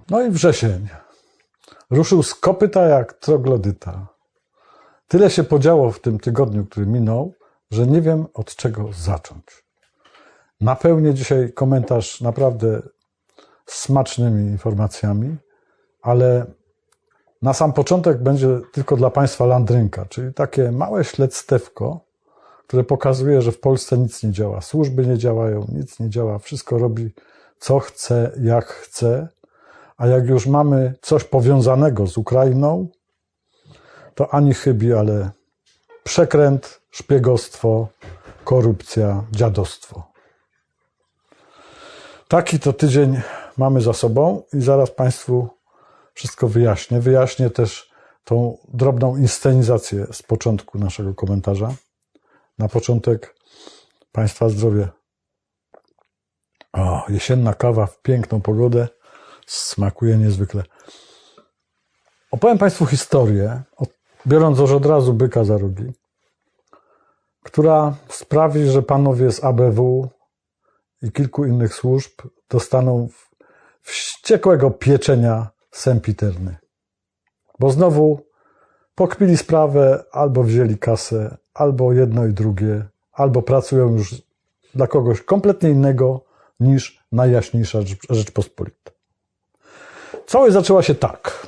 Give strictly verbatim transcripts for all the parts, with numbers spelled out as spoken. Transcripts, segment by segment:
No i wrzesień. Ruszył z kopyta jak troglodyta. Tyle się podziało w tym tygodniu, który minął, że nie wiem, od czego zacząć. Napełnię dzisiaj komentarz naprawdę smacznymi informacjami, ale na sam początek będzie tylko dla Państwa landrynka, czyli takie małe śledztewko, które pokazuje, że w Polsce nic nie działa. Służby nie działają, nic nie działa, wszystko robi co chce, jak chce, a jak już mamy coś powiązanego z Ukrainą, to ani chybi, ale przekręt, szpiegostwo, korupcja, dziadostwo. Taki to tydzień mamy za sobą i zaraz Państwu wszystko wyjaśnię. Wyjaśnię też tą drobną inscenizację z początku naszego komentarza. Na początek Państwa zdrowie. O, jesienna kawa w piękną pogodę. Smakuje niezwykle. Opowiem Państwu historię, biorąc już od razu byka za rogi, która sprawi, że panowie z A B W i kilku innych służb dostaną wściekłego pieczenia sempiterny. Bo znowu pokpili sprawę, albo wzięli kasę, albo jedno i drugie, albo pracują już dla kogoś kompletnie innego niż Najjaśniejsza Rzeczpospolita. Całość zaczęła się tak.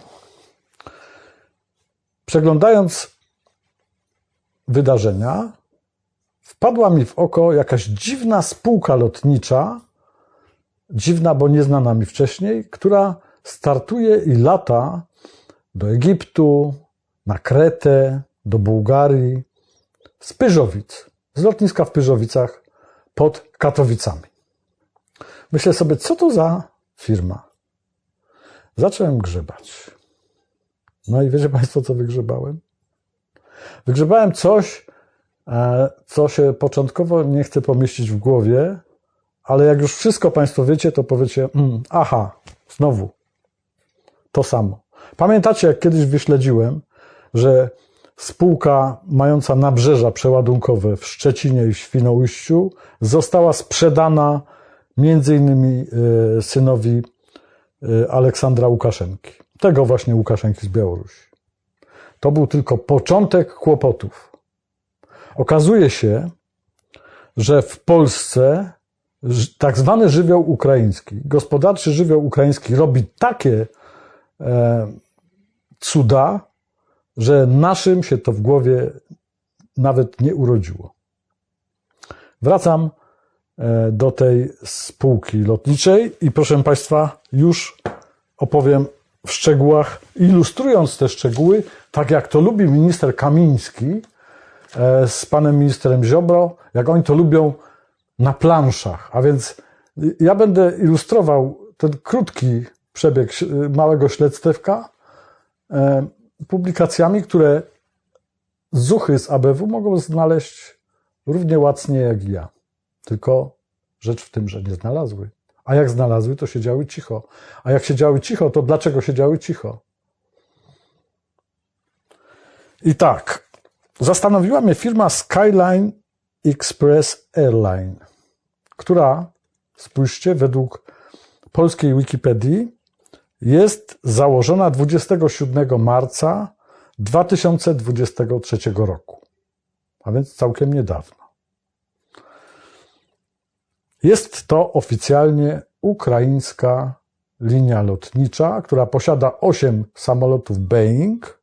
Przeglądając wydarzenia, wpadła mi w oko jakaś dziwna spółka lotnicza, dziwna, bo nieznana mi wcześniej, która startuje i lata do Egiptu, na Kretę, do Bułgarii, z Pyrzowic, z lotniska w Pyrzowicach pod Katowicami. Myślę sobie, co to za firma? Zacząłem grzebać. No i wiecie Państwo, co wygrzebałem? Wygrzebałem coś, co się początkowo nie chce pomieścić w głowie, ale jak już wszystko Państwo wiecie, to powiecie, mm, aha, znowu to samo. Pamiętacie, jak kiedyś wyśledziłem, że spółka mająca nabrzeża przeładunkowe w Szczecinie i w Świnoujściu została sprzedana między innymi synowi Aleksandra Łukaszenki. Tego właśnie Łukaszenki z Białorusi. To był tylko początek kłopotów. Okazuje się, że w Polsce tak zwany żywioł ukraiński, gospodarczy żywioł ukraiński robi takie e, cuda, że naszym się to w głowie nawet nie urodziło. Wracam e, do tej spółki lotniczej i proszę Państwa, już opowiem w szczegółach, ilustrując te szczegóły, tak jak to lubi minister Kamiński e, z panem ministrem Ziobro, jak oni to lubią na planszach. A więc ja będę ilustrował ten krótki przebieg małego śledztewka e, publikacjami, które zuchy z A B W mogą znaleźć równie łacnie jak i ja. Tylko rzecz w tym, że nie znalazły. A jak znalazły, to siedziały cicho. A jak siedziały cicho, to dlaczego siedziały cicho? I tak, zastanowiła mnie firma Skyline Express Airline, która, spójrzcie, według polskiej Wikipedii jest założona dwudziestego siódmego marca dwa tysiące dwudziestego trzeciego roku, a więc całkiem niedawno. Jest to oficjalnie ukraińska linia lotnicza, która posiada osiem samolotów Boeing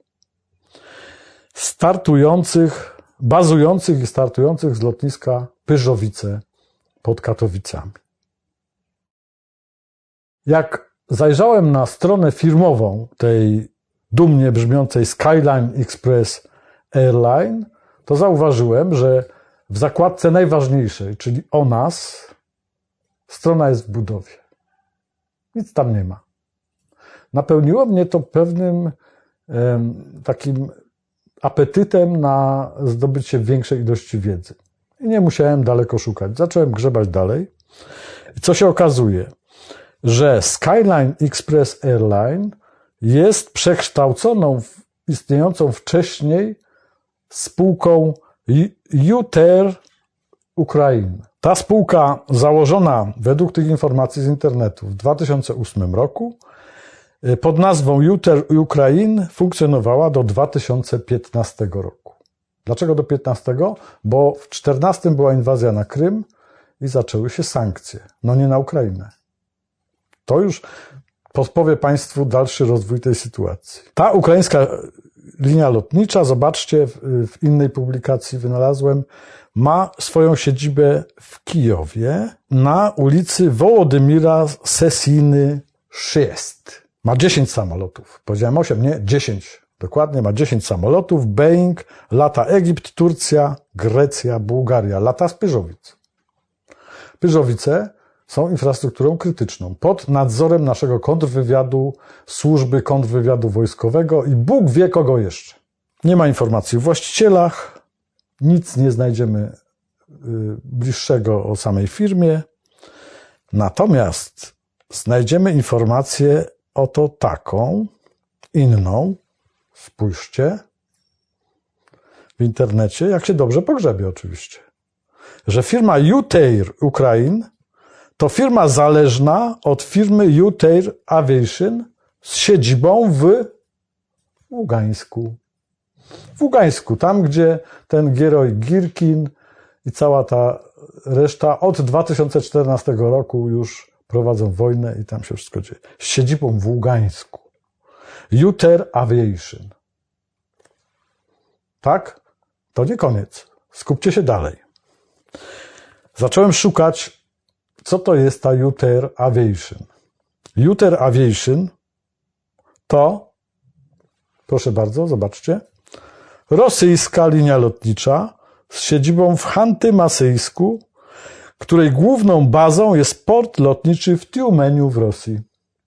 startujących, bazujących i startujących z lotniska Pyrzowice pod Katowicami. Jak zajrzałem na stronę firmową tej dumnie brzmiącej Skyline Express Airline, to zauważyłem, że w zakładce najważniejszej, czyli o nas, strona jest w budowie. Nic tam nie ma. Napełniło mnie to pewnym em, takim apetytem na zdobycie większej ilości wiedzy. I nie musiałem daleko szukać. Zacząłem grzebać dalej. I co się okazuje? Że Skyline Express Airline jest przekształconą w istniejącą wcześniej spółką U T E R Ukraine. Ta spółka założona według tych informacji z internetu w dwa tysiące ósmym roku pod nazwą Yuter Ukraine funkcjonowała do dwa tysiące piętnastego roku. Dlaczego do piętnastego? Bo w czternastym była inwazja na Krym i zaczęły się sankcje. No nie na Ukrainę. To już podpowie Państwu dalszy rozwój tej sytuacji. Ta ukraińska linia lotnicza, zobaczcie, w innej publikacji wynalazłem, ma swoją siedzibę w Kijowie na ulicy Wołodymira Sesiny sześć. Ma dziesięć samolotów. Powiedziałem osiem, nie? dziesięć. Dokładnie, ma dziesięć samolotów. Boeing, lata Egipt, Turcja, Grecja, Bułgaria. Lata z Pyżowic. Pyżowice są infrastrukturą krytyczną. Pod nadzorem naszego kontrwywiadu, służby kontrwywiadu wojskowego i Bóg wie kogo jeszcze. Nie ma informacji o właścicielach. Nic nie znajdziemy bliższego o samej firmie. Natomiast znajdziemy informację oto taką, inną. Spójrzcie w internecie, jak się dobrze pogrzebie oczywiście, że firma Yuter Ukraine to firma zależna od firmy Yuter Aviation z siedzibą w Ługańsku. W Ługańsku, tam gdzie ten Gieroj Girkin i cała ta reszta od dwa tysiące czternastego roku już prowadzą wojnę i tam się wszystko dzieje. Z siedzibą w Ługańsku. Yuter Aviation. Tak? To nie koniec. Skupcie się dalej. Zacząłem szukać, co to jest ta Yuter Aviation. Yuter Aviation to, proszę bardzo, zobaczcie, rosyjska linia lotnicza z siedzibą w Chanty-Masyjsku, której główną bazą jest port lotniczy w Tiumeniu w Rosji.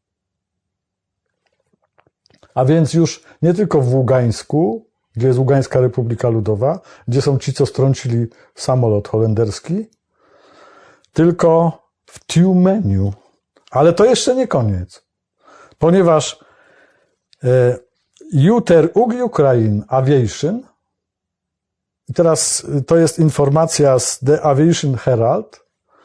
A więc już nie tylko w Ługańsku, gdzie jest Ługańska Republika Ludowa, gdzie są ci, co strącili samolot holenderski, tylko w Tiumeniu. Ale to jeszcze nie koniec, ponieważ e, Yuter Ukraine Aviation, i teraz to jest informacja z The Aviation Herald,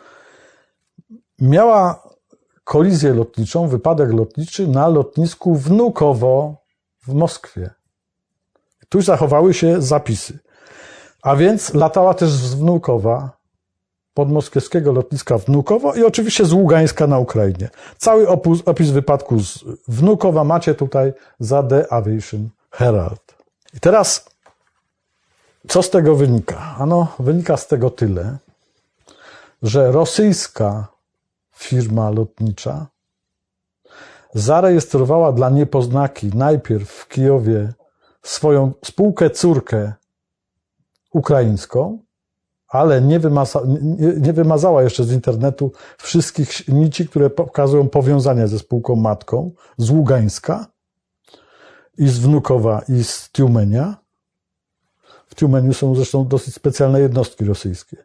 miała kolizję lotniczą, wypadek lotniczy na lotnisku Wnukowo w Moskwie. Tu zachowały się zapisy. A więc latała też z Wnukowa, podmoskiewskiego lotniska Wnukowo i oczywiście z Ługańska na Ukrainie. Cały opus, opis wypadku z Wnukowa macie tutaj za The Aviation Herald. I teraz, co z tego wynika? Ano, wynika z tego tyle, że rosyjska firma lotnicza zarejestrowała dla niepoznaki najpierw w Kijowie swoją spółkę córkę ukraińską, ale nie, wymasa, nie, nie wymazała jeszcze z internetu wszystkich nici, które pokazują powiązania ze spółką matką z Ługańska i z Wnukowa i z Tiumenia. W Tiumeniu są zresztą dosyć specjalne jednostki rosyjskie.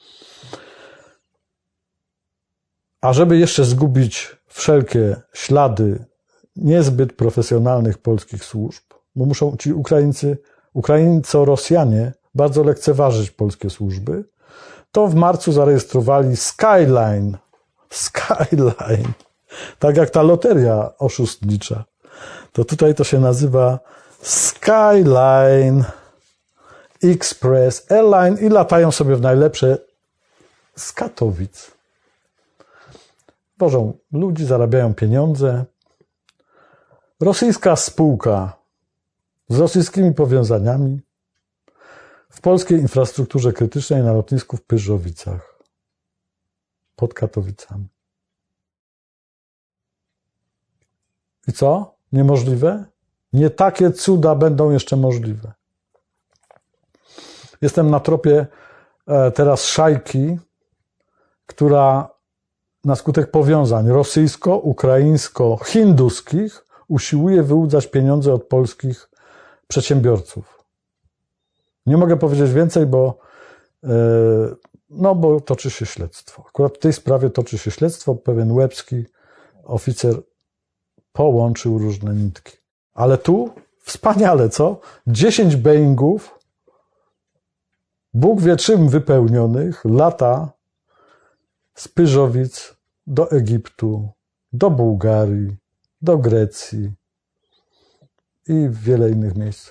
A żeby jeszcze zgubić wszelkie ślady niezbyt profesjonalnych polskich służb, bo muszą ci Ukraińcy, Ukraińco-Rosjanie bardzo lekceważyć polskie służby, to w marcu zarejestrowali Skyline. Skyline. Tak jak ta loteria oszustnicza. To tutaj to się nazywa Skyline Express Airline i latają sobie w najlepsze z Katowic. Wożą ludzi, zarabiają pieniądze. Rosyjska spółka z rosyjskimi powiązaniami w polskiej infrastrukturze krytycznej na lotnisku w Pyżowicach pod Katowicami. I co? Niemożliwe? Nie takie cuda będą jeszcze możliwe. Jestem na tropie teraz szajki, która na skutek powiązań rosyjsko-ukraińsko-hinduskich usiłuje wyłudzać pieniądze od polskich przedsiębiorców. Nie mogę powiedzieć więcej, bo, no, bo toczy się śledztwo. Akurat w tej sprawie toczy się śledztwo. Pewien łebski oficer połączył różne nitki. Ale tu wspaniale, co? dziesięć Boeingów, Bóg wie czym wypełnionych, lata z Pyżowic do Egiptu, do Bułgarii, do Grecji i w wiele innych miejsc.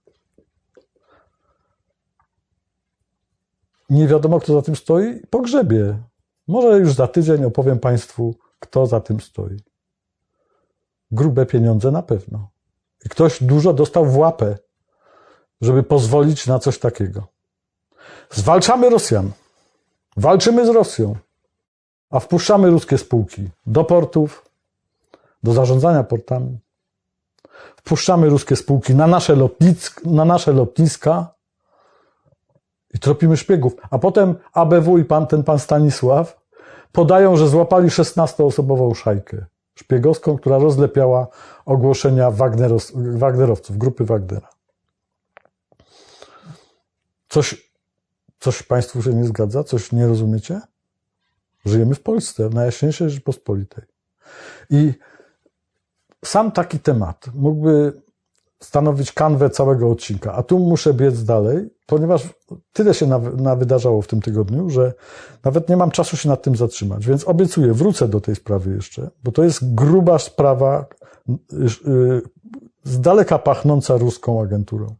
Nie wiadomo, kto za tym stoi. Pogrzebie. Może już za tydzień opowiem Państwu, kto za tym stoi. Grube pieniądze na pewno. I ktoś dużo dostał w łapę, żeby pozwolić na coś takiego. Zwalczamy Rosjan. Walczymy z Rosją. A wpuszczamy ruskie spółki do portów, do zarządzania portami. Wpuszczamy ruskie spółki na nasze, lotnisk, na nasze lotniska i tropimy szpiegów. A potem A B W i pan, ten pan Stanisław podają, że złapali szesnastoosobową szajkę szpiegowską, która rozlepiała ogłoszenia Wagneros, Wagnerowców, grupy Wagnera. Coś, coś Państwu się nie zgadza? Coś nie rozumiecie? Żyjemy w Polsce, w Najjaśniejszej Rzeczypospolitej. I sam taki temat mógłby stanowić kanwę całego odcinka, a tu muszę biec dalej, ponieważ tyle się nawydarzało w tym tygodniu, że nawet nie mam czasu się nad tym zatrzymać. Więc obiecuję, wrócę do tej sprawy jeszcze, bo to jest gruba sprawa, z daleka pachnąca ruską agenturą.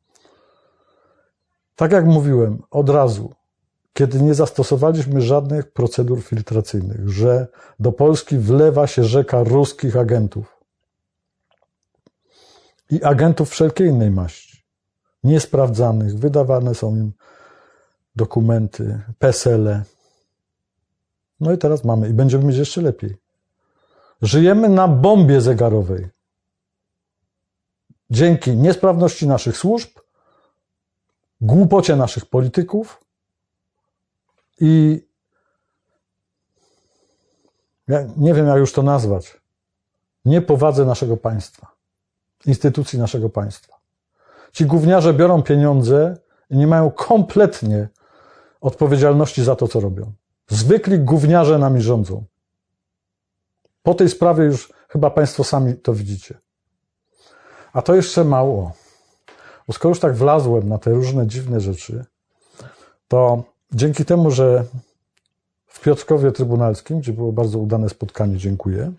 Tak jak mówiłem, od razu, kiedy nie zastosowaliśmy żadnych procedur filtracyjnych, że do Polski wlewa się rzeka ruskich agentów i agentów wszelkiej innej maści, niesprawdzanych, wydawane są im dokumenty, PESEL-e. No i teraz mamy i będziemy mieć jeszcze lepiej. Żyjemy na bombie zegarowej. Dzięki niesprawności naszych służb, głupocie naszych polityków i ja nie wiem, jak już to nazwać, niepowadze naszego państwa, instytucji naszego państwa. Ci gówniarze biorą pieniądze i nie mają kompletnie odpowiedzialności za to, co robią. Zwykli gówniarze nami rządzą. Po tej sprawie już chyba Państwo sami to widzicie. A to jeszcze mało. Bo skoro już tak wlazłem na te różne dziwne rzeczy, to dzięki temu, że w Piotrkowie Trybunalskim, gdzie było bardzo udane spotkanie, dziękuję,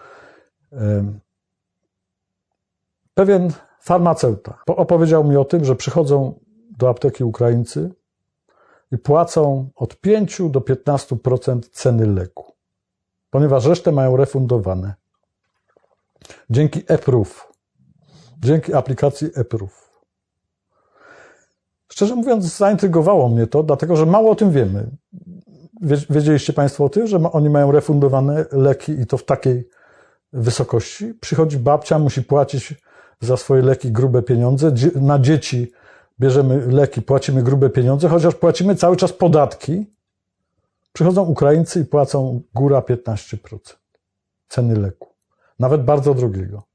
pewien farmaceuta opowiedział mi o tym, że przychodzą do apteki Ukraińcy i płacą od pięciu do piętnastu procent ceny leku, ponieważ resztę mają refundowane. Dzięki eProof, dzięki aplikacji eProof. Szczerze mówiąc, zaintrygowało mnie to, dlatego że mało o tym wiemy. Wiedzieliście Państwo o tym, że oni mają refundowane leki i to w takiej wysokości? Przychodzi babcia, musi płacić za swoje leki grube pieniądze. Na dzieci bierzemy leki, płacimy grube pieniądze, chociaż płacimy cały czas podatki. Przychodzą Ukraińcy i płacą góra piętnaście procent ceny leku. Nawet bardzo drogiego.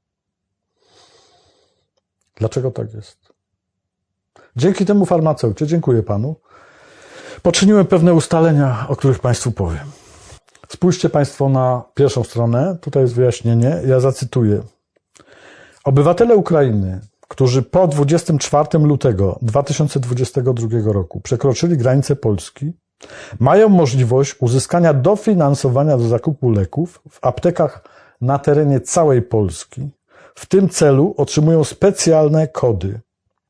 Dlaczego tak jest? Dzięki temu farmaceucie, dziękuję Panu, poczyniłem pewne ustalenia, o których Państwu powiem. Spójrzcie Państwo na pierwszą stronę, tutaj jest wyjaśnienie, ja zacytuję. Obywatele Ukrainy, którzy po dwudziestego czwartego lutego dwa tysiące dwudziestego drugiego roku przekroczyli granicę Polski, mają możliwość uzyskania dofinansowania do zakupu leków w aptekach na terenie całej Polski. W tym celu otrzymują specjalne kody.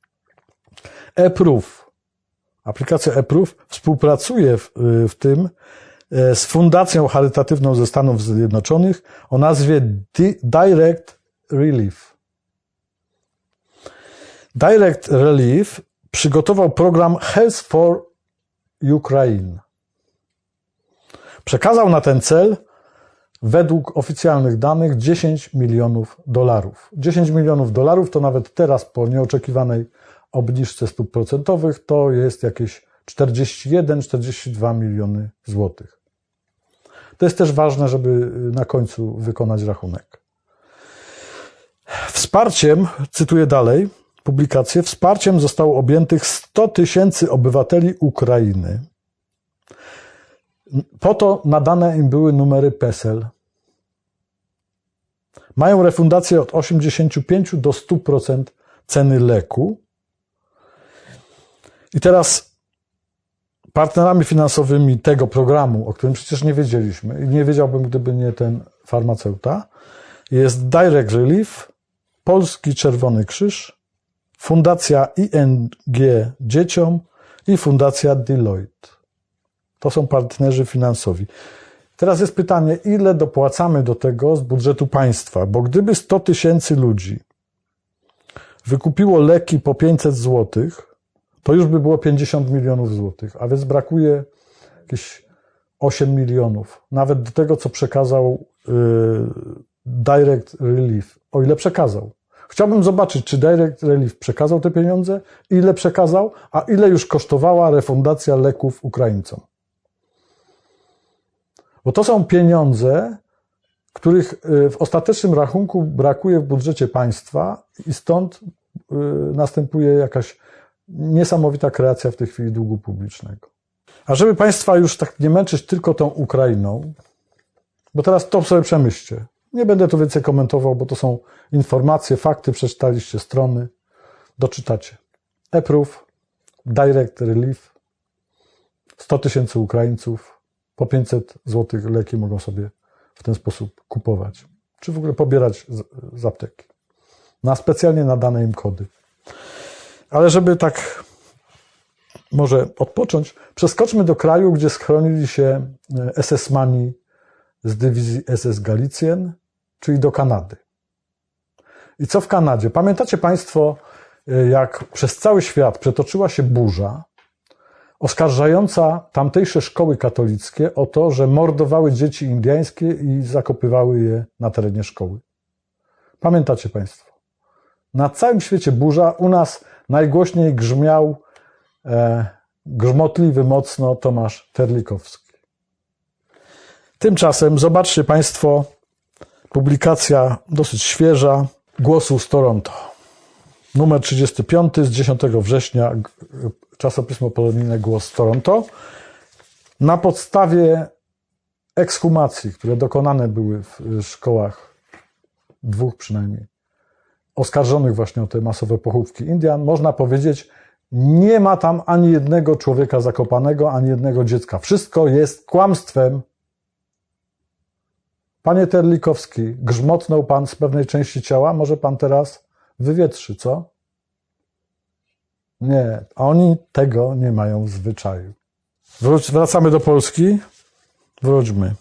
eProof, aplikacja eProof współpracuje w, w tym z Fundacją Charytatywną ze Stanów Zjednoczonych o nazwie Direct Relief. Direct Relief przygotował program Health for Ukraine. Przekazał na ten cel według oficjalnych danych dziesięć milionów dolarów. dziesięć milionów dolarów to nawet teraz po nieoczekiwanej obniżce stóp procentowych to jest jakieś czterdzieści jeden czterdzieści dwa miliony złotych. To jest też ważne, żeby na końcu wykonać rachunek. Wsparciem, cytuję dalej publikację, wsparciem zostało objętych sto tysięcy obywateli Ukrainy. Po to nadane im były numery PESEL. Mają refundację od osiemdziesięciu pięciu do stu procent ceny leku. I teraz partnerami finansowymi tego programu, o którym przecież nie wiedzieliśmy i nie wiedziałbym, gdyby nie ten farmaceuta, jest Direct Relief, Polski Czerwony Krzyż, Fundacja I N G Dzieciom i Fundacja Deloitte. To są partnerzy finansowi. Teraz jest pytanie, ile dopłacamy do tego z budżetu państwa? Bo gdyby sto tysięcy ludzi wykupiło leki po pięćset złotych, to już by było pięćdziesiąt milionów złotych, a więc brakuje jakieś osiem milionów. Nawet do tego, co przekazał yy, Direct Relief, o ile przekazał. Chciałbym zobaczyć, czy Direct Relief przekazał te pieniądze, ile przekazał, a ile już kosztowała refundacja leków Ukraińcom. Bo to są pieniądze, których w ostatecznym rachunku brakuje w budżecie państwa i stąd następuje jakaś niesamowita kreacja w tej chwili długu publicznego. A żeby państwa już tak nie męczyć tylko tą Ukrainą, bo teraz to sobie przemyślcie. Nie będę tu więcej komentował, bo to są informacje, fakty, przeczytaliście strony, doczytacie. E-Proof, Direct Relief, sto tysięcy Ukraińców, po pięćset złotych leki mogą sobie w ten sposób kupować, czy w ogóle pobierać z, z apteki, na specjalnie nadane im kody. Ale żeby tak może odpocząć, przeskoczmy do kraju, gdzie schronili się S S-mani z dywizji S S Galicjen, czyli do Kanady. I co w Kanadzie? Pamiętacie państwo, jak przez cały świat przetoczyła się burza oskarżająca tamtejsze szkoły katolickie o to, że mordowały dzieci indyjskie i zakopywały je na terenie szkoły. Pamiętacie państwo? Na całym świecie burza, u nas najgłośniej grzmiał e, grzmotliwy mocno Tomasz Terlikowski. Tymczasem zobaczcie państwo publikacja dosyć świeża Głosu z Toronto. Numer trzydziesty piąty z dziesiątego września, czasopismo polonijne Głos z Toronto. Na podstawie ekshumacji, które dokonane były w szkołach, dwóch przynajmniej, oskarżonych właśnie o te masowe pochówki Indian, można powiedzieć, nie ma tam ani jednego człowieka zakopanego, ani jednego dziecka. Wszystko jest kłamstwem. Panie Terlikowski, grzmotnął pan z pewnej części ciała, może pan teraz wywietrzy, co? Nie, oni tego nie mają w zwyczaju. Wróć, wracamy do Polski. Wróćmy.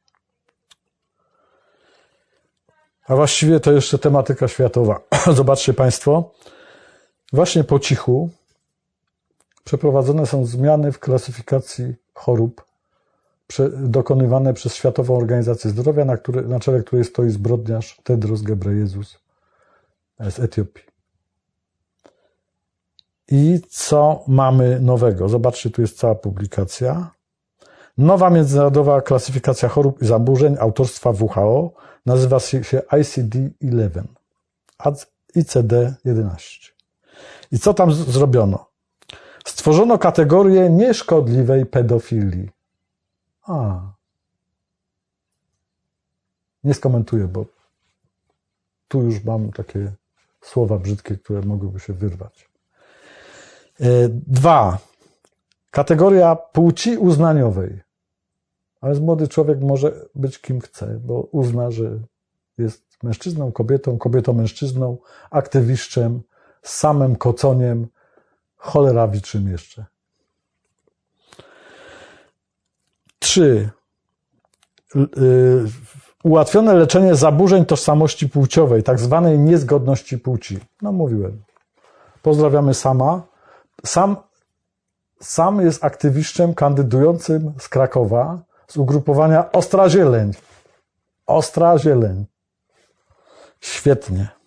A właściwie to jeszcze tematyka światowa. Zobaczcie państwo, właśnie po cichu przeprowadzone są zmiany w klasyfikacji chorób dokonywane przez Światową Organizację Zdrowia, na, który, na czele której stoi zbrodniarz Tedros Ghebreyesus z Etiopii. I co mamy nowego? Zobaczcie, tu jest cała publikacja. Nowa międzynarodowa klasyfikacja chorób i zaburzeń autorstwa W H O nazywa się I C D jedenaście, I C D jedenaście. I co tam zrobiono? Stworzono kategorię nieszkodliwej pedofilii. A. Nie skomentuję, bo tu już mam takie słowa brzydkie, które mogłyby się wyrwać. Dwa. Kategoria płci uznaniowej. A więc młody człowiek może być kim chce, bo uzna, że jest mężczyzną, kobietą, kobietą, mężczyzną, aktywiszczem, samym koconiem, cholera wie czym jeszcze. Trzy. Ułatwione leczenie zaburzeń tożsamości płciowej, tak zwanej niezgodności płci. No mówiłem. Pozdrawiamy Sama. Sam, Sam jest aktywiszczem kandydującym z Krakowa z ugrupowania Ostra Zieleń. Ostra Zieleń. Świetnie.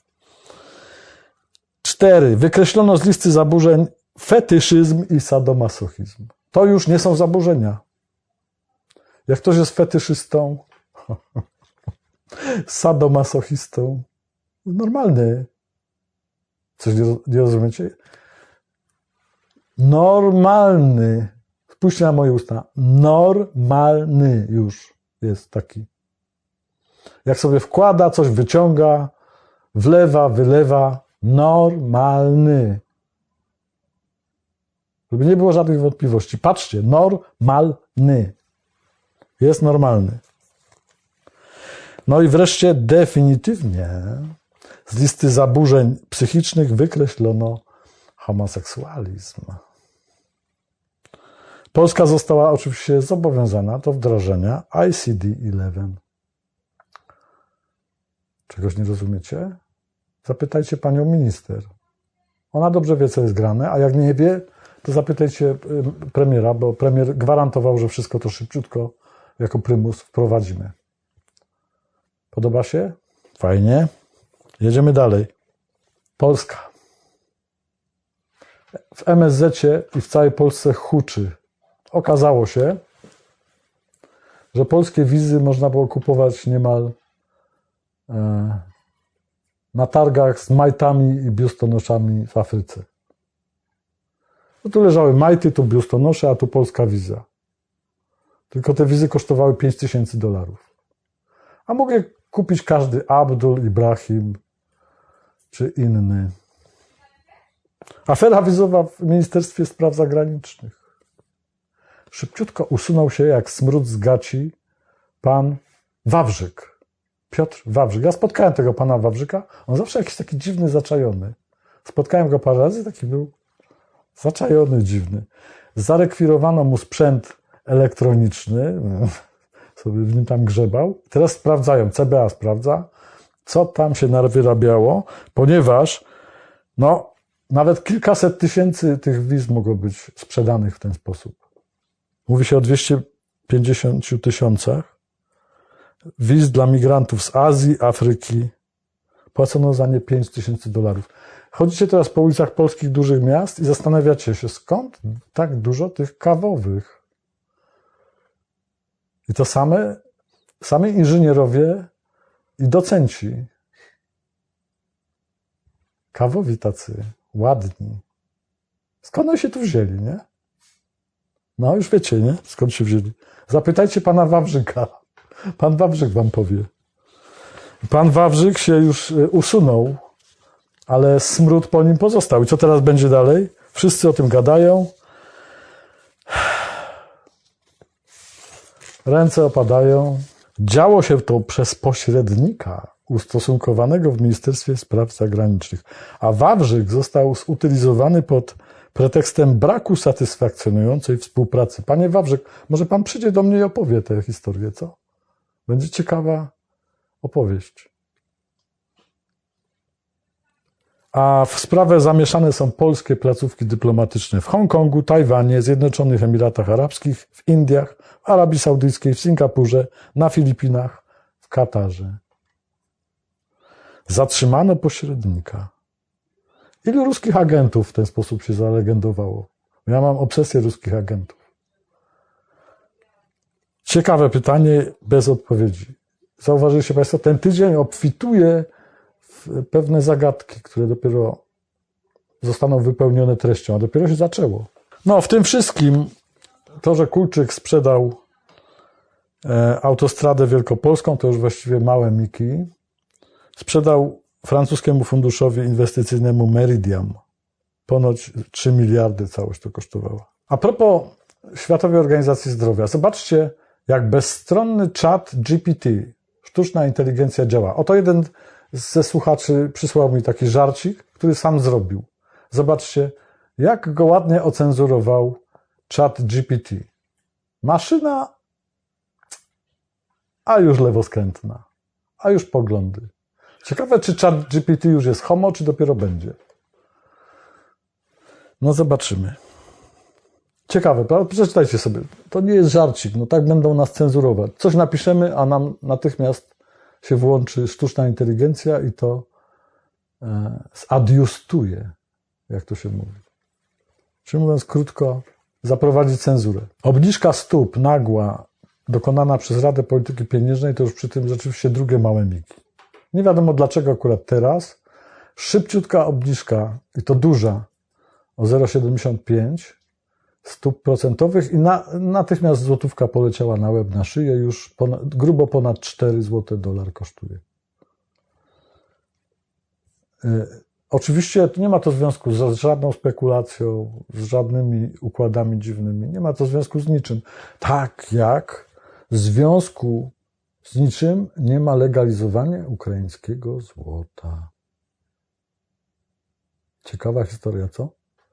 Cztery. Wykreślono z listy zaburzeń fetyszyzm i sadomasochizm. To już nie są zaburzenia. Jak ktoś jest fetyszystą, sadomasochistą, normalny. Coś nie, nie rozumiecie? Normalny. Spójrzcie na moje usta. Normalny już jest taki. Jak sobie wkłada, coś wyciąga, wlewa, wylewa. Normalny. Żeby nie było żadnych wątpliwości. Patrzcie, normalny. Jest normalny. No i wreszcie definitywnie z listy zaburzeń psychicznych wykreślono homoseksualizm. Polska została oczywiście zobowiązana do wdrożenia I C D jedenaście. Czegoś nie rozumiecie? Zapytajcie panią minister. Ona dobrze wie, co jest grane, a jak nie wie, to zapytajcie premiera, bo premier gwarantował, że wszystko to szybciutko jako prymus wprowadzimy. Podoba się? Fajnie. Jedziemy dalej. Polska. W M S Z-cie i w całej Polsce huczy. Okazało się, że polskie wizy można było kupować niemal e, na targach z majtami i biustonoszami w Afryce. No tu leżały majty, tu biustonosze, a tu polska wiza. Tylko te wizy kosztowały pięć tysięcy dolarów. A mógł je kupić każdy Abdul, Ibrahim czy inny. Afera wizowa w Ministerstwie Spraw Zagranicznych. Szybciutko usunął się jak smród z gaci pan Wawrzyk. Piotr Wawrzyk. Ja spotkałem tego pana Wawrzyka. On zawsze jakiś taki dziwny, zaczajony. Spotkałem go parę razy, taki był zaczajony, dziwny. Zarekwirowano mu sprzęt elektroniczny. Sobie w nim tam grzebał. Teraz sprawdzają, C B A sprawdza, co tam się nawyrabiało, ponieważ no, nawet kilkaset tysięcy tych wiz mogło być sprzedanych w ten sposób. Mówi się o dwieście pięćdziesięciu tysiącach wiz dla migrantów z Azji, Afryki. Płacono za nie pięć tysięcy dolarów. Chodzicie teraz po ulicach polskich dużych miast i zastanawiacie się, skąd tak dużo tych kawowych. I to same, sami inżynierowie i docenci. Kawowi tacy, ładni. Skąd oni się tu wzięli, nie? No już wiecie, nie? Skąd się wzięli. Zapytajcie pana Wawrzyka. Pan Wawrzyk wam powie. Pan Wawrzyk się już usunął, ale smród po nim pozostał. I co teraz będzie dalej? Wszyscy o tym gadają. Ręce opadają. Działo się to przez pośrednika ustosunkowanego w Ministerstwie Spraw Zagranicznych. A Wawrzyk został zutylizowany pod pretekstem braku satysfakcjonującej współpracy. Panie Wawrzyk, może pan przyjdzie do mnie i opowie tę historię, co? Będzie ciekawa opowieść. A w sprawę zamieszane są polskie placówki dyplomatyczne w Hongkongu, Tajwanie, Zjednoczonych Emiratach Arabskich, w Indiach, w Arabii Saudyjskiej, w Singapurze, na Filipinach, w Katarze. Zatrzymano pośrednika. Ilu ruskich agentów w ten sposób się zalegendowało? Ja mam obsesję ruskich agentów. Ciekawe pytanie, bez odpowiedzi. Zauważyliście państwo, ten tydzień obfituje w pewne zagadki, które dopiero zostaną wypełnione treścią, a dopiero się zaczęło. No, w tym wszystkim to, że Kulczyk sprzedał e, autostradę wielkopolską, to już właściwie małe miki. Sprzedał francuskiemu funduszowi inwestycyjnemu Meridiam. Ponoć trzy miliardy całość to kosztowała. A propos Światowej Organizacji Zdrowia. Zobaczcie, jak bezstronny czat G P T, sztuczna inteligencja, działa. Oto jeden ze słuchaczy przysłał mi taki żarcik, który sam zrobił. Zobaczcie, jak go ładnie ocenzurował czat G P T. Maszyna, a już lewoskrętna, a już poglądy. Ciekawe, czy czat G P T już jest homo, czy dopiero będzie. No zobaczymy. Ciekawe, prawda? Przeczytajcie sobie. To nie jest żarcik, no tak będą nas cenzurować. Coś napiszemy, a nam natychmiast się włączy sztuczna inteligencja i to e, zadiustuje, jak to się mówi. Czyli mówiąc krótko, zaprowadzi cenzurę. Obniżka stóp nagła dokonana przez Radę Polityki Pieniężnej to już przy tym rzeczywiście drugie małe miki. Nie wiadomo dlaczego akurat teraz. Szybciutka obniżka, i to duża, o zero przecinek siedemdziesiąt pięć stóp procentowych i na, natychmiast złotówka poleciała na łeb, na szyję, już ponad, grubo ponad cztery złote dolar kosztuje. Yy, oczywiście nie ma to związku z żadną spekulacją, z żadnymi układami dziwnymi. Nie ma to związku z niczym. Tak jak w związku Z niczym nie ma legalizowanie ukraińskiego złota. Ciekawa historia, co?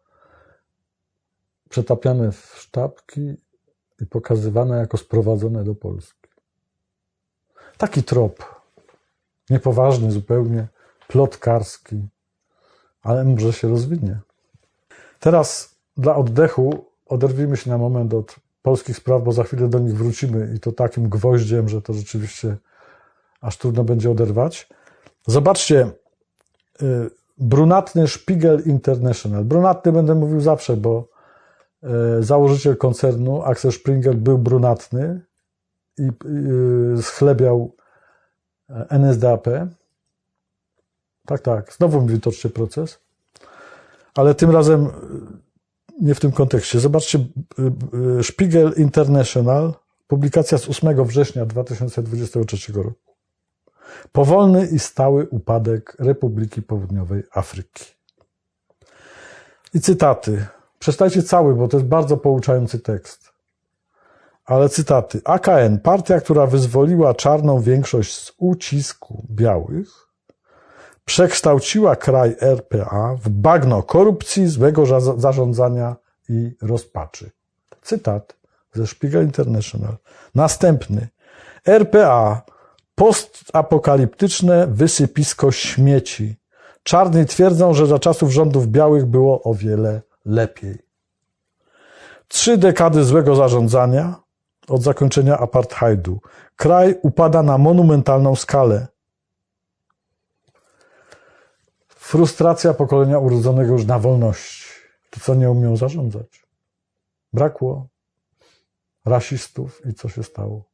Przetapiane w sztabki i pokazywane jako sprowadzone do Polski. Taki trop. Niepoważny zupełnie, plotkarski, ale może się rozwinie. Teraz dla oddechu oderwijmy się na moment od polskich spraw, bo za chwilę do nich wrócimy i to takim gwoździem, że to rzeczywiście aż trudno będzie oderwać. Zobaczcie, brunatny Spiegel International. Brunatny będę mówił zawsze, bo założyciel koncernu Axel Springer był brunatny i schlebiał N S D A P. Tak, tak, znowu mi wytoczcie proces, ale tym razem nie w tym kontekście. Zobaczcie, Spiegel International, publikacja z ósmego września dwa tysiące dwudziestego trzeciego roku. Powolny i stały upadek Republiki Południowej Afryki. I cytaty. Przeczytajcie cały, bo to jest bardzo pouczający tekst. Ale cytaty. A K N, partia, która wyzwoliła czarną większość z ucisku białych, przekształciła kraj R P A w bagno korupcji, złego zarządzania i rozpaczy. Cytat ze Spiegel International. Następny. R P A, postapokaliptyczne wysypisko śmieci. Czarni twierdzą, że za czasów rządów białych było o wiele lepiej. Trzy dekady złego zarządzania od zakończenia apartheidu. Kraj upada na monumentalną skalę. Frustracja pokolenia urodzonego już na wolności. To, co nie umią zarządzać. Brakło rasistów i co się stało?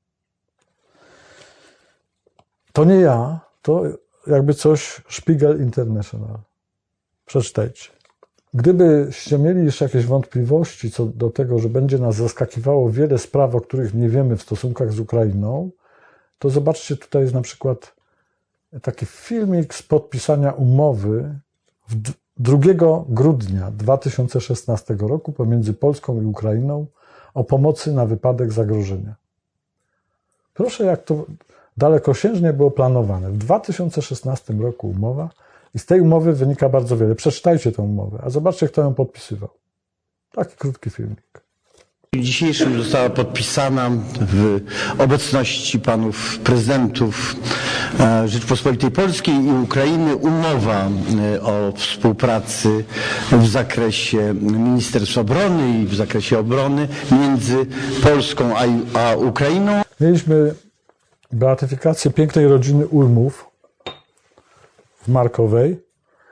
To nie ja, to jakby coś Spiegel International. Przeczytajcie. Gdybyście mieli jeszcze jakieś wątpliwości co do tego, że będzie nas zaskakiwało wiele spraw, o których nie wiemy w stosunkach z Ukrainą, to zobaczcie, tutaj jest na przykład taki filmik z podpisania umowy drugiego grudnia dwa tysiące szesnastego roku pomiędzy Polską i Ukrainą o pomocy na wypadek zagrożenia. Proszę, jak to dalekosiężnie było planowane. W dwa tysiące szesnastym roku umowa i z tej umowy wynika bardzo wiele. Przeczytajcie tę umowę, a zobaczcie, kto ją podpisywał. Taki krótki filmik. W dniu dzisiejszym została podpisana w obecności panów prezydentów Rzeczypospolitej Polskiej i Ukrainy umowa o współpracy w zakresie Ministerstwa Obrony i w zakresie obrony między Polską a Ukrainą. Mieliśmy beatyfikację pięknej rodziny Ulmów w Markowej.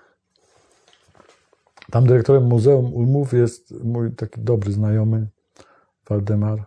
Tam dyrektorem Muzeum Ulmów jest mój taki dobry znajomy, Waldemar.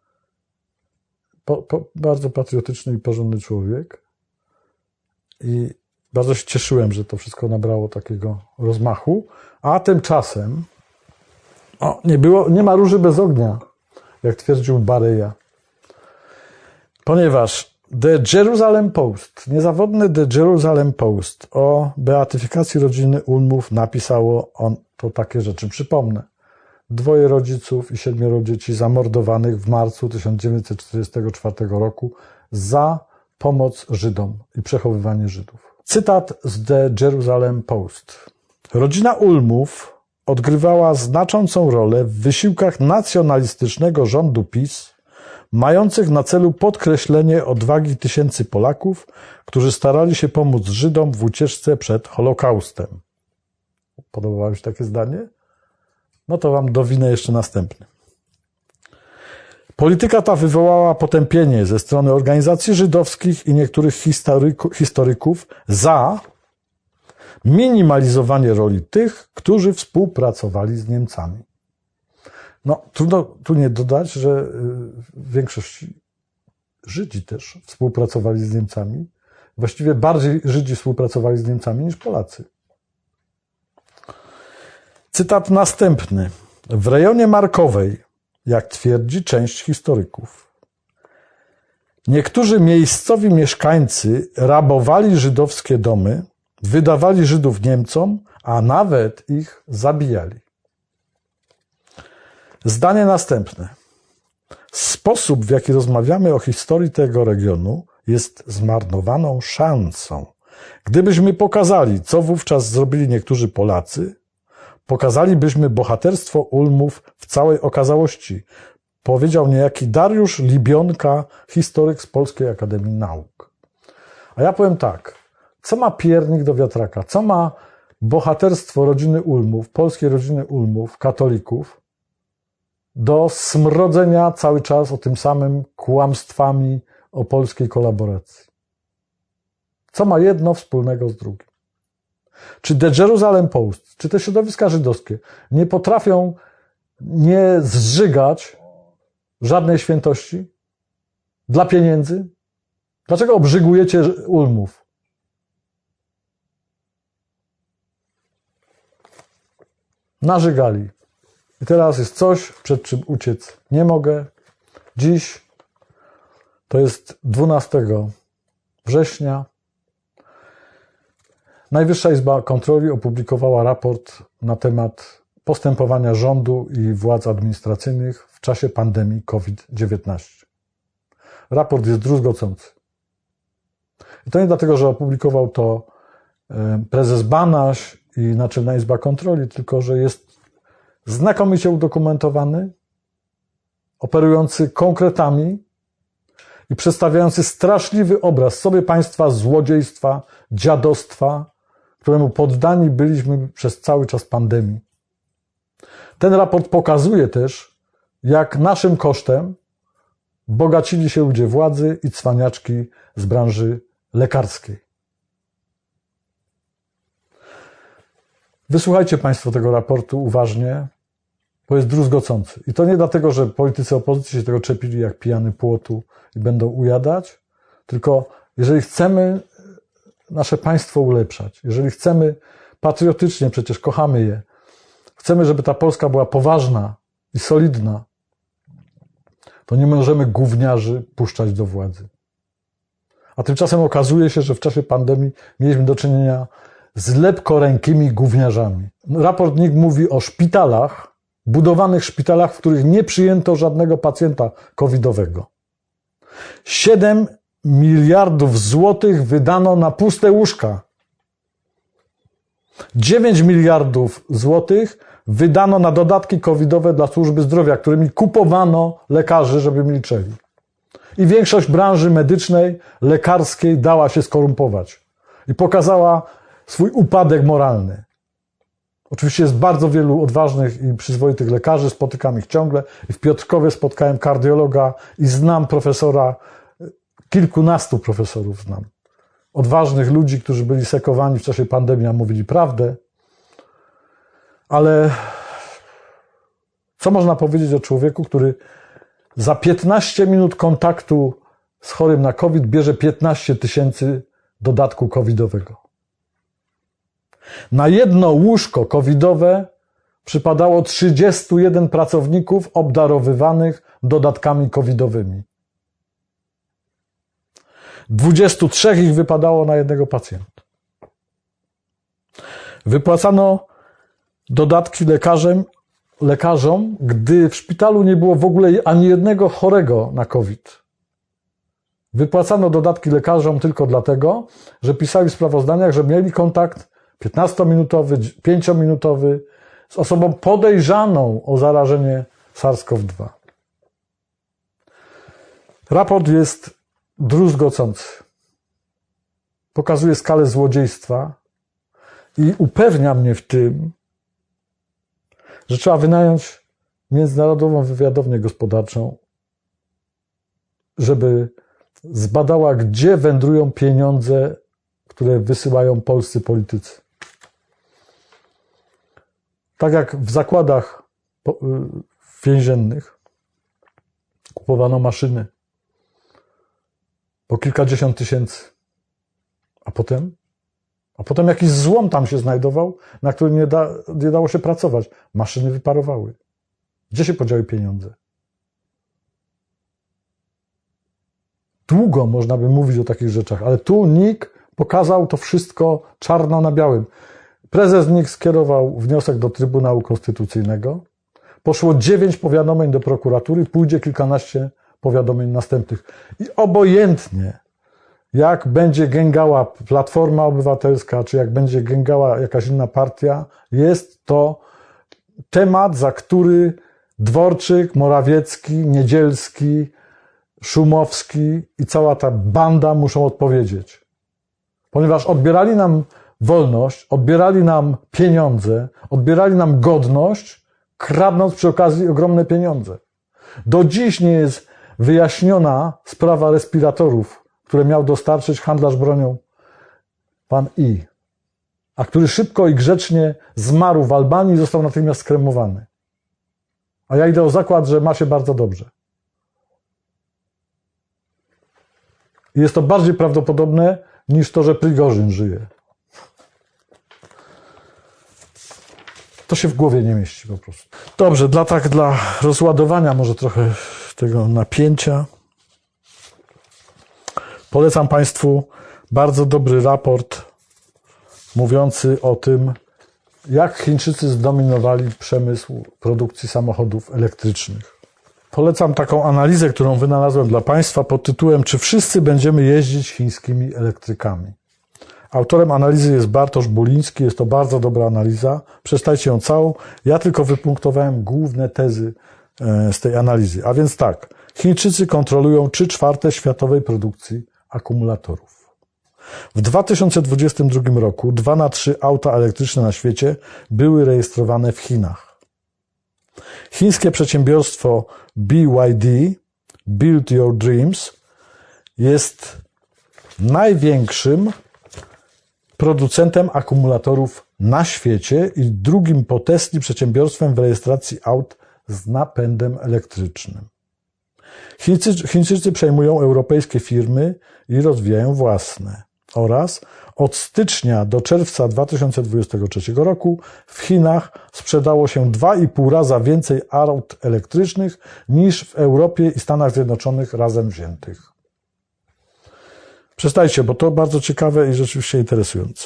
Po, po, bardzo patriotyczny i porządny człowiek. I bardzo się cieszyłem, że to wszystko nabrało takiego rozmachu. A tymczasem o, nie, było, nie ma róży bez ognia, jak twierdził Bareja. Ponieważ The Jerusalem Post, niezawodny The Jerusalem Post o beatyfikacji rodziny Ulmów napisało on to takie rzeczy. Przypomnę. Dwoje rodziców i siedmioro dzieci zamordowanych w marcu tysiąc dziewięćset czterdziestego czwartego roku za pomoc Żydom i przechowywanie Żydów. Cytat z The Jerusalem Post. Rodzina Ulmów odgrywała znaczącą rolę w wysiłkach nacjonalistycznego rządu PiS, mających na celu podkreślenie odwagi tysięcy Polaków, którzy starali się pomóc Żydom w ucieczce przed Holokaustem. Podobało mi się takie zdanie? No to wam dowinę jeszcze następny. Polityka ta wywołała potępienie ze strony organizacji żydowskich i niektórych historyku, historyków za minimalizowanie roli tych, którzy współpracowali z Niemcami. No, trudno tu nie dodać, że w większości Żydzi też współpracowali z Niemcami. Właściwie bardziej Żydzi współpracowali z Niemcami niż Polacy. Cytat następny. W rejonie Markowej, jak twierdzi część historyków, niektórzy miejscowi mieszkańcy rabowali żydowskie domy, wydawali Żydów Niemcom, a nawet ich zabijali. Zdanie następne. Sposób, w jaki rozmawiamy o historii tego regionu, jest zmarnowaną szansą. Gdybyśmy pokazali, co wówczas zrobili niektórzy Polacy, pokazalibyśmy bohaterstwo Ulmów w całej okazałości, powiedział niejaki Dariusz Libionka, historyk z Polskiej Akademii Nauk. A ja powiem tak, co ma piernik do wiatraka, co ma bohaterstwo rodziny Ulmów, polskiej rodziny Ulmów, katolików, do smrodzenia cały czas o tym samym kłamstwami o polskiej kolaboracji. Co ma jedno wspólnego z drugim? Czy The Jerusalem Post, czy te środowiska żydowskie nie potrafią nie zżygać żadnej świętości dla pieniędzy? Dlaczego obrzygujecie Ulmów? Nażygali. I teraz jest coś, przed czym uciec nie mogę. Dziś to jest dwunastego września. Najwyższa Izba Kontroli opublikowała raport na temat postępowania rządu i władz administracyjnych w czasie pandemii COVID dziewiętnaście. Raport jest druzgocący. I to nie dlatego, że opublikował to prezes Banaś i Naczelna Izba Kontroli, tylko że jest znakomicie udokumentowany, operujący konkretami i przedstawiający straszliwy obraz sobie państwa złodziejstwa, dziadostwa, któremu poddani byliśmy przez cały czas pandemii. Ten raport pokazuje też, jak naszym kosztem bogacili się ludzie władzy i cwaniaczki z branży lekarskiej. Wysłuchajcie Państwo tego raportu uważnie, bo jest druzgocący. I to nie dlatego, że politycy opozycji się tego czepili jak pijany płotu i będą ujadać, tylko jeżeli chcemy nasze państwo ulepszać, jeżeli chcemy patriotycznie, przecież kochamy je, chcemy, żeby ta Polska była poważna i solidna, to nie możemy gówniarzy puszczać do władzy. A tymczasem okazuje się, że w czasie pandemii mieliśmy do czynienia z lepkorękimi gówniarzami. Raport N I K mówi o szpitalach, budowanych szpitalach, w których nie przyjęto żadnego pacjenta covidowego. siedem miliardów złotych wydano na puste łóżka. dziewięć miliardów złotych wydano na dodatki covidowe dla służby zdrowia, którymi kupowano lekarzy, żeby milczeli. I większość branży medycznej, lekarskiej dała się skorumpować i pokazała swój upadek moralny. Oczywiście jest bardzo wielu odważnych i przyzwoitych lekarzy, spotykam ich ciągle. I w Piotrkowie spotkałem kardiologa i znam profesora, kilkunastu profesorów znam. Odważnych ludzi, którzy byli sekowani w czasie pandemii, a mówili prawdę. Ale co można powiedzieć o człowieku, który za piętnaście minut kontaktu z chorym na COVID bierze piętnaście tysięcy dodatku covidowego? Na jedno łóżko covidowe przypadało trzydziestu jeden pracowników obdarowywanych dodatkami covidowymi. dwudziestu trzech ich wypadało na jednego pacjenta. Wypłacano dodatki lekarzom, lekarzom, gdy w szpitalu nie było w ogóle ani jednego chorego na COVID. Wypłacano dodatki lekarzom tylko dlatego, że pisali w sprawozdaniach, że mieli kontakt piętnastominutowy, pięciominutowy z osobą podejrzaną o zarażenie SARS-CoV dwa. Raport jest druzgocący. Pokazuje skalę złodziejstwa i upewnia mnie w tym, że trzeba wynająć międzynarodową wywiadownię gospodarczą, żeby zbadała, gdzie wędrują pieniądze, które wysyłają polscy politycy. Tak jak w zakładach więziennych kupowano maszyny po kilkadziesiąt tysięcy, a potem, a potem jakiś złom tam się znajdował, na który nie, da, nie dało się pracować. Maszyny wyparowały. Gdzie się podziały pieniądze? Długo można by mówić o takich rzeczach, ale tu N I K pokazał to wszystko czarno na białym. Prezes N I K skierował wniosek do Trybunału Konstytucyjnego. Poszło dziewięć powiadomień do prokuratury, pójdzie kilkanaście powiadomień następnych. I obojętnie, jak będzie gęgała Platforma Obywatelska, czy jak będzie gęgała jakaś inna partia, jest to temat, za który Dworczyk, Morawiecki, Niedzielski, Szumowski i cała ta banda muszą odpowiedzieć. Ponieważ odbierali nam wolność, odbierali nam pieniądze, odbierali nam godność, kradnąc przy okazji ogromne pieniądze. Do dziś nie jest wyjaśniona sprawa respiratorów, które miał dostarczyć handlarz bronią pan I, a który szybko i grzecznie zmarł w Albanii i został natychmiast skremowany. A ja idę o zakład, że ma się bardzo dobrze. I jest to bardziej prawdopodobne niż to, że Prigorzyn żyje. To się w głowie nie mieści po prostu. Dobrze, dla tak dla rozładowania może trochę tego napięcia. Polecam Państwu bardzo dobry raport mówiący o tym, jak Chińczycy zdominowali przemysł produkcji samochodów elektrycznych. Polecam taką analizę, którą wynalazłem dla Państwa pod tytułem „Czy wszyscy będziemy jeździć chińskimi elektrykami?” Autorem analizy jest Bartosz Buliński. Jest to bardzo dobra analiza. Przeczytajcie ją całą. Ja tylko wypunktowałem główne tezy z tej analizy. A więc tak. Chińczycy kontrolują trzy czwarte światowej produkcji akumulatorów. W dwa tysiące dwudziestym drugim roku dwa na trzy auta elektryczne na świecie były rejestrowane w Chinach. Chińskie przedsiębiorstwo B Y D, Build Your Dreams, jest największym producentem akumulatorów na świecie i drugim po Tesli przedsiębiorstwem w rejestracji aut z napędem elektrycznym. Chińczycy, Chińczycy przejmują europejskie firmy i rozwijają własne. Oraz od stycznia do czerwca dwa tysiące dwudziestego trzeciego roku w Chinach sprzedało się dwa i pół raza więcej aut elektrycznych niż w Europie i Stanach Zjednoczonych razem wziętych. Przeczytajcie, bo to bardzo ciekawe i rzeczywiście interesujące.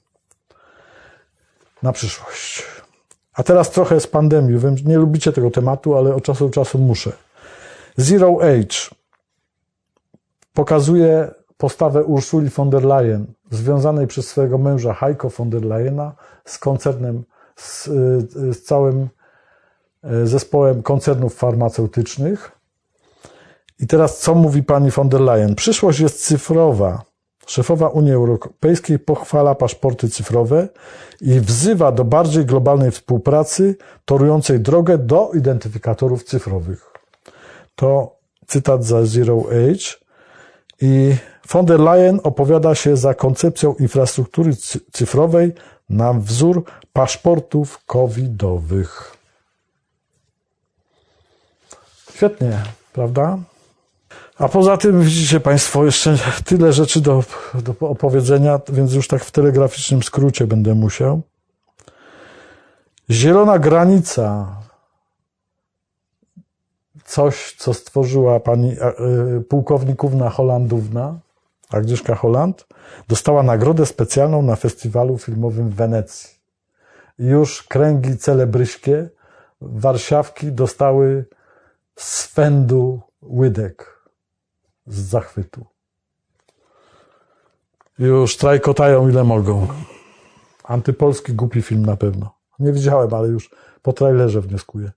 Na przyszłość. A teraz trochę z pandemii. Wiem, nie lubicie tego tematu, ale od czasu do czasu muszę. Zero Age pokazuje postawę Ursuli von der Leyen, związanej przez swojego męża Heiko von der Leyena z koncernem, z, z całym zespołem koncernów farmaceutycznych. I teraz co mówi pani von der Leyen? Przyszłość jest cyfrowa. Szefowa Unii Europejskiej pochwala paszporty cyfrowe i wzywa do bardziej globalnej współpracy torującej drogę do identyfikatorów cyfrowych. To cytat za Zero Age. I von der Leyen opowiada się za koncepcją infrastruktury cyfrowej na wzór paszportów covidowych. Świetnie, prawda? A poza tym widzicie Państwo jeszcze tyle rzeczy do, do opowiedzenia, więc już tak w telegraficznym skrócie będę musiał. Zielona granica. Coś, co stworzyła pani pułkownikówna Hollandówna, Agnieszka Holland, dostała nagrodę specjalną na festiwalu filmowym w Wenecji. I już kręgi celebryskie Warsiawki dostały swędu łydek z zachwytu. Już trajkotają ile mogą. Antypolski głupi film na pewno. Nie widziałem, ale już po trailerze wnioskuję.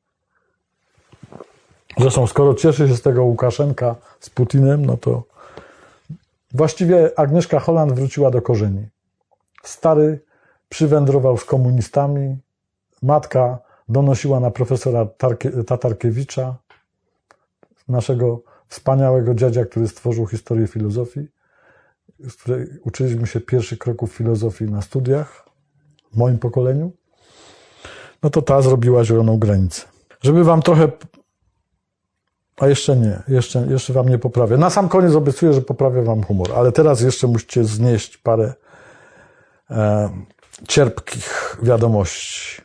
Zresztą skoro cieszy się z tego Łukaszenka z Putinem, no to właściwie Agnieszka Holland wróciła do korzeni. Stary przywędrował z komunistami, matka donosiła na profesora Tatarkiewicza, naszego wspaniałego dziadzia, który stworzył historię filozofii, z której uczyliśmy się pierwszych kroków filozofii na studiach w moim pokoleniu. No to ta zrobiła zieloną granicę. Żeby wam trochę... A jeszcze nie, jeszcze, jeszcze wam nie poprawię. Na sam koniec obiecuję, że poprawię wam humor, ale teraz jeszcze musicie znieść parę e, cierpkich wiadomości.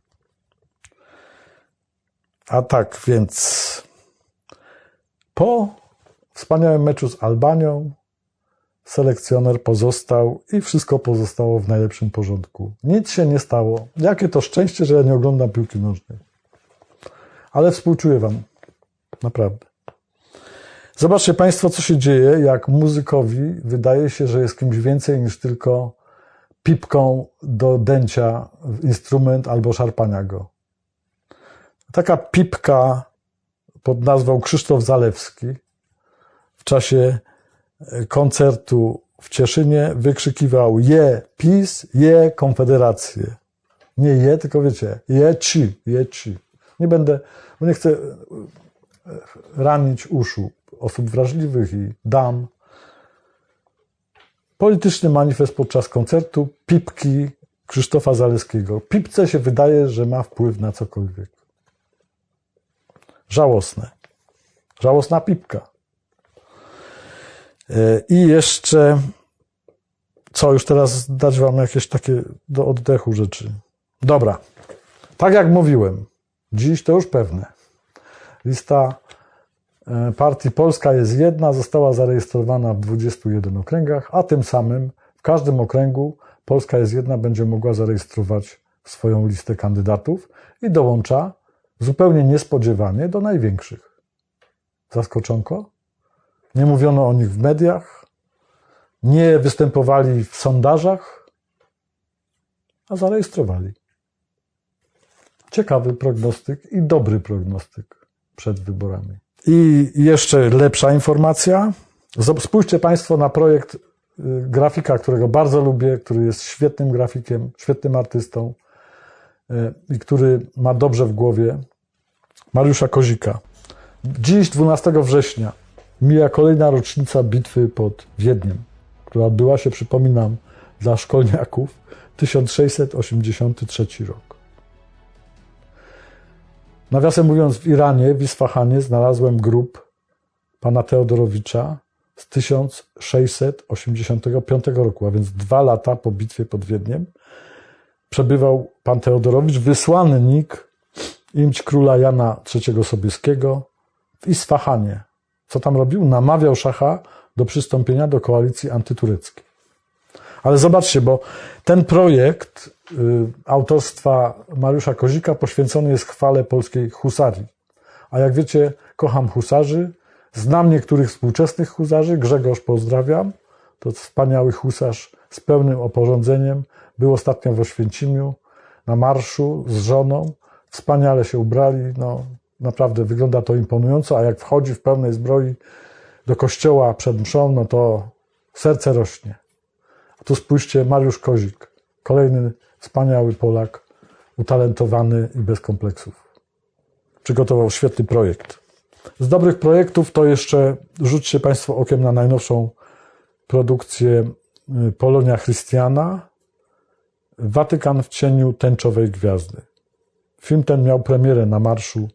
A tak więc po wspaniałym meczu z Albanią selekcjoner pozostał i wszystko pozostało w najlepszym porządku. Nic się nie stało. Jakie to szczęście, że ja nie oglądam piłki nożnej. ale współczuję wam. Naprawdę. Zobaczcie państwo, co się dzieje, jak muzykowi wydaje się, że jest kimś więcej niż tylko pipką do dęcia w instrument albo szarpania go. Taka pipka pod nazwą Krzysztof Zalewski w czasie koncertu w Cieszynie wykrzykiwał je PiS, je Konfederację. Nie je, tylko wiecie, je ci, je ci. Nie będę, bo nie chcę ranić uszu osób wrażliwych i dam. Polityczny manifest podczas koncertu pipki Krzysztofa Zalewskiego. Pipce się wydaje, że ma wpływ na cokolwiek. Żałosne. Żałosna pipka. I jeszcze, co, już teraz dać wam jakieś takie do oddechu rzeczy. Dobra. Tak jak mówiłem, dziś to już pewne. Lista partii Polska jest jedna, została zarejestrowana w dwudziestu jeden okręgach, a tym samym w każdym okręgu Polska jest jedna będzie mogła zarejestrować swoją listę kandydatów i dołącza zupełnie niespodziewanie do największych. Zaskoczonko? Nie mówiono o nich w mediach, nie występowali w sondażach, a zarejestrowali. Ciekawy prognostyk i dobry prognostyk przed wyborami. I jeszcze lepsza informacja. Spójrzcie państwo na projekt grafika, którego bardzo lubię, który jest świetnym grafikiem, świetnym artystą i który ma dobrze w głowie. Mariusza Kozika. Dziś, dwunastego września, mija kolejna rocznica bitwy pod Wiedniem, która odbyła się, przypominam, dla szkolniaków, tysiąc sześćset osiemdziesiąty trzeci rok. Nawiasem mówiąc, w Iranie, w Isfahanie, znalazłem grób pana Teodorowicza z tysiąc sześćset osiemdziesiątego piątego roku, a więc dwa lata po bitwie pod Wiedniem, przebywał pan Teodorowicz, wysłannik imć króla Jana trzeciego Sobieskiego w Isfahanie. Co tam robił? Namawiał szacha do przystąpienia do koalicji antytureckiej. Ale zobaczcie, bo ten projekt y, autorstwa Mariusza Kozika poświęcony jest chwale polskiej husarii. A jak wiecie, kocham husarzy, znam niektórych współczesnych husarzy, Grzegorz pozdrawiam, to wspaniały husarz z pełnym oporządzeniem, był ostatnio w Oświęcimiu na marszu z żoną, wspaniale się ubrali, no naprawdę wygląda to imponująco, a jak wchodzi w pełnej zbroi do kościoła przed mszą, no to serce rośnie. A tu spójrzcie, Mariusz Kozik, kolejny wspaniały Polak, utalentowany i bez kompleksów. Przygotował świetny projekt. Z dobrych projektów to jeszcze rzućcie państwo okiem na najnowszą produkcję Polonia Christiana, Watykan w cieniu tęczowej gwiazdy. Film ten miał premierę na marszu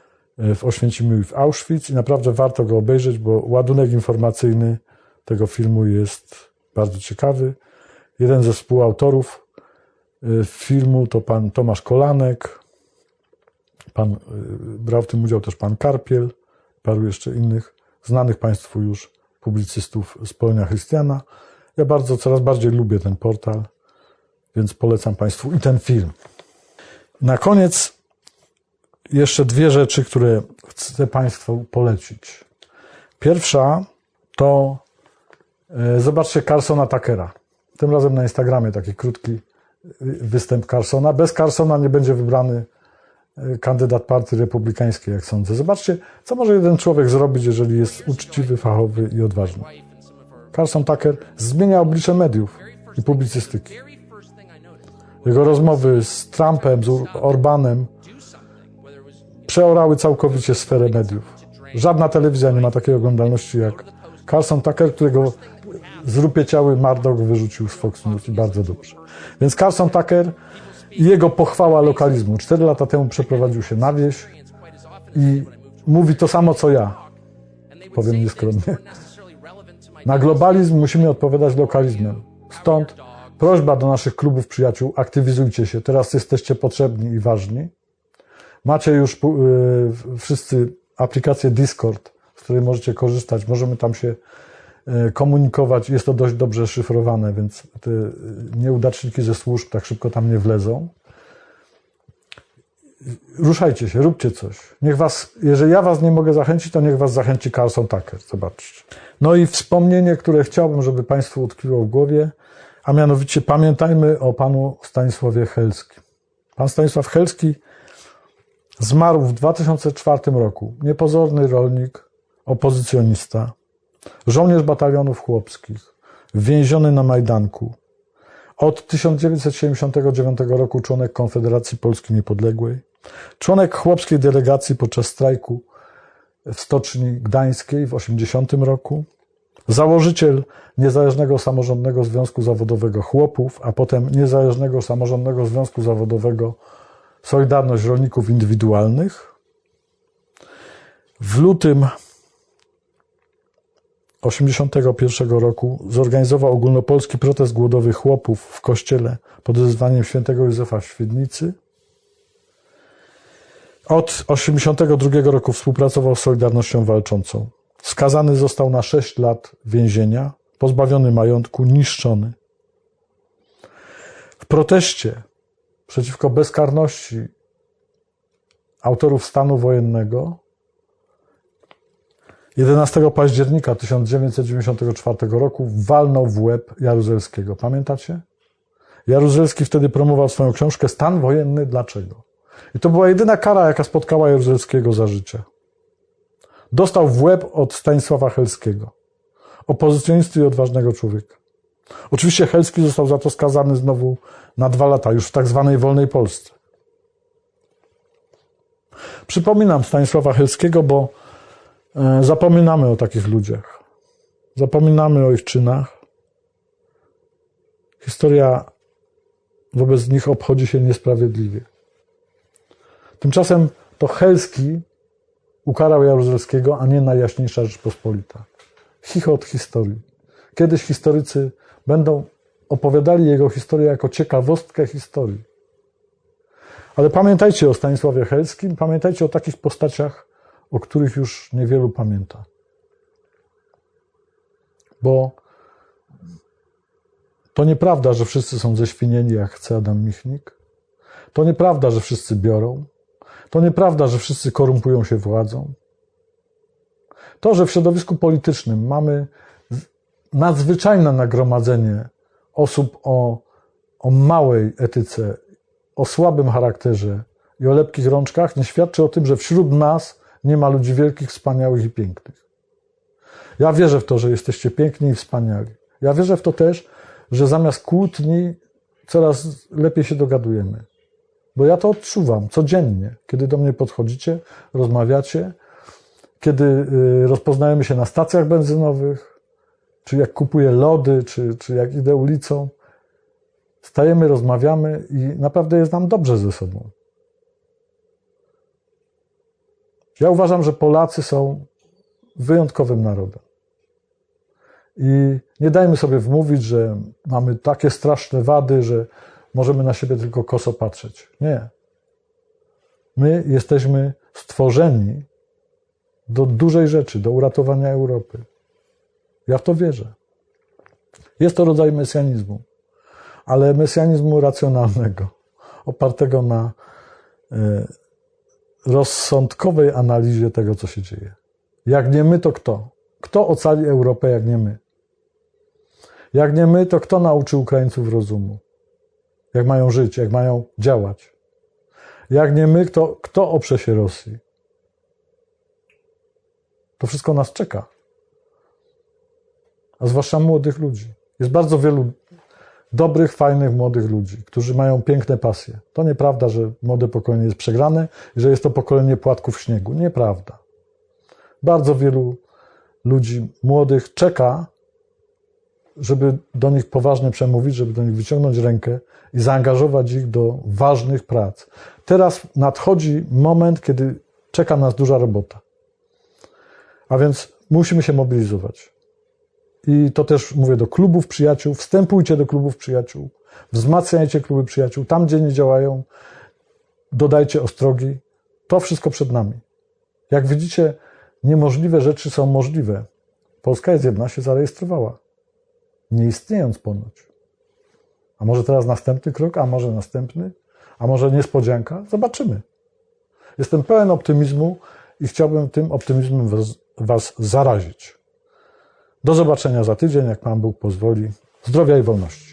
w Oświęcimiu i w Auschwitz i naprawdę warto go obejrzeć, bo ładunek informacyjny tego filmu jest bardzo ciekawy. Jeden ze współautorów filmu to pan Tomasz Kolanek, pan, brał w tym udział też pan Karpiel, paru jeszcze innych znanych państwu już publicystów z Polonia Christiana. Ja bardzo, coraz bardziej lubię ten portal, więc polecam państwu i ten film. Na koniec jeszcze dwie rzeczy, które chcę państwu polecić. Pierwsza to zobaczcie Carsona Tuckera. Tym razem na Instagramie taki krótki występ Carsona. Bez Carsona nie będzie wybrany kandydat partii republikańskiej, jak sądzę. Zobaczcie, co może jeden człowiek zrobić, jeżeli jest uczciwy, fachowy i odważny. Carson Tucker zmienia oblicze mediów i publicystyki. Jego rozmowy z Trumpem, z Orbanem przeorały całkowicie sferę mediów. Żadna telewizja nie ma takiej oglądalności jak Carson Tucker, którego zrupieciały Murdoch wyrzucił z Fox News i bardzo dobrze. Więc Carson Tucker i jego pochwała lokalizmu. Cztery lata temu przeprowadził się na wieś i mówi to samo, co ja. Powiem nieskromnie. Na globalizm musimy odpowiadać lokalizmem. Stąd prośba do naszych klubów przyjaciół, aktywizujcie się, teraz jesteście potrzebni i ważni. Macie już yy, wszyscy aplikację Discord, z której możecie korzystać, możemy tam się yy, komunikować, jest to dość dobrze szyfrowane, więc te nieudaczniki ze służb tak szybko tam nie wlezą. ruszajcie się, róbcie coś. Niech was, jeżeli ja was nie mogę zachęcić, to niech was zachęci Carlson Tucker. Zobaczcie. No i wspomnienie, które chciałbym, żeby państwu utkwiło w głowie, a mianowicie pamiętajmy o panu Stanisławie Helskim. Pan Stanisław Helski zmarł w dwa tysiące czwartym roku. Niepozorny rolnik, opozycjonista, żołnierz batalionów chłopskich, więziony na Majdanku. Od tysiąc dziewięćset siedemdziesiątego dziewiątego roku członek Konfederacji Polski Niepodległej, członek chłopskiej delegacji podczas strajku w Stoczni Gdańskiej w osiemdziesiątym roku, założyciel Niezależnego Samorządnego Związku Zawodowego Chłopów, a potem Niezależnego Samorządnego Związku Zawodowego Solidarność Rolników Indywidualnych. W lutym osiemdziesiątego pierwszego roku zorganizował ogólnopolski protest głodowy chłopów w kościele pod wezwaniem świętego Józefa w Świdnicy. Od osiemdziesiątego drugiego roku współpracował z Solidarnością Walczącą. Skazany został na sześć lat więzienia, pozbawiony majątku, niszczony. W proteście przeciwko bezkarności autorów stanu wojennego jedenastego października tysiąc dziewięćset dziewięćdziesiątego czwartego roku walnął w łeb Jaruzelskiego. Pamiętacie? Jaruzelski wtedy promował swoją książkę Stan wojenny dlaczego? I to była jedyna kara, jaka spotkała Jaruzelskiego za życia. Dostał w łeb od Stanisława Helskiego, opozycjonisty i odważnego człowieka. Oczywiście Helski został za to skazany znowu na dwa lata, już w tak zwanej wolnej Polsce. Przypominam Stanisława Helskiego, bo zapominamy o takich ludziach. Zapominamy o ich czynach. Historia wobec nich obchodzi się niesprawiedliwie. Tymczasem to Helski ukarał Jaruzelskiego, a nie Najjaśniejsza Rzeczpospolita. Chichot historii. Kiedyś historycy będą opowiadali jego historię jako ciekawostkę historii. Ale pamiętajcie o Stanisławie Helskim, pamiętajcie o takich postaciach, o których już niewielu pamięta. Bo to nieprawda, że wszyscy są ześwinieni, jak chce Adam Michnik. To nieprawda, że wszyscy biorą. To nieprawda, że wszyscy korumpują się władzą. To, że w środowisku politycznym mamy nadzwyczajne nagromadzenie osób o, o małej etyce, o słabym charakterze i o lepkich rączkach, nie świadczy o tym, że wśród nas nie ma ludzi wielkich, wspaniałych i pięknych. Ja wierzę w to, że jesteście piękni i wspaniali. Ja wierzę w to też, że zamiast kłótni coraz lepiej się dogadujemy. Bo ja to odczuwam codziennie, kiedy do mnie podchodzicie, rozmawiacie, kiedy rozpoznajemy się na stacjach benzynowych, czy jak kupuję lody, czy, czy jak idę ulicą. Stajemy, rozmawiamy i naprawdę jest nam dobrze ze sobą. Ja uważam, że Polacy są wyjątkowym narodem. I nie dajmy sobie wmówić, że mamy takie straszne wady, że możemy na siebie tylko koso patrzeć. Nie. My jesteśmy stworzeni do dużej rzeczy, do uratowania Europy. Ja w to wierzę. Jest to rodzaj mesjanizmu, ale mesjanizmu racjonalnego, opartego na rozsądkowej analizie tego, co się dzieje. Jak nie my, to kto? Kto ocali Europę, jak nie my? Jak nie my, to kto nauczy Ukraińców rozumu? Jak mają żyć, jak mają działać? Jak nie my, to kto oprze się Rosji? To wszystko nas czeka. A zwłaszcza młodych ludzi. Jest bardzo wielu dobrych, fajnych, młodych ludzi, którzy mają piękne pasje. To nieprawda, że młode pokolenie jest przegrane i że jest to pokolenie płatków śniegu. Nieprawda. Bardzo wielu ludzi młodych czeka, żeby do nich poważnie przemówić, żeby do nich wyciągnąć rękę i zaangażować ich do ważnych prac. Teraz nadchodzi moment, kiedy czeka nas duża robota. A więc musimy się mobilizować. I to też mówię do klubów przyjaciół. Wstępujcie do klubów przyjaciół. Wzmacniajcie kluby przyjaciół. Tam, gdzie nie działają, dodajcie ostrogi. To wszystko przed nami. Jak widzicie, niemożliwe rzeczy są możliwe. Polska jest jedna, się zarejestrowała. Nie istniejąc ponoć. A może teraz następny krok, a może następny, a może niespodzianka? Zobaczymy. Jestem pełen optymizmu i chciałbym tym optymizmem was, was zarazić. Do zobaczenia za tydzień, jak Pan Bóg pozwoli. Zdrowia i wolności.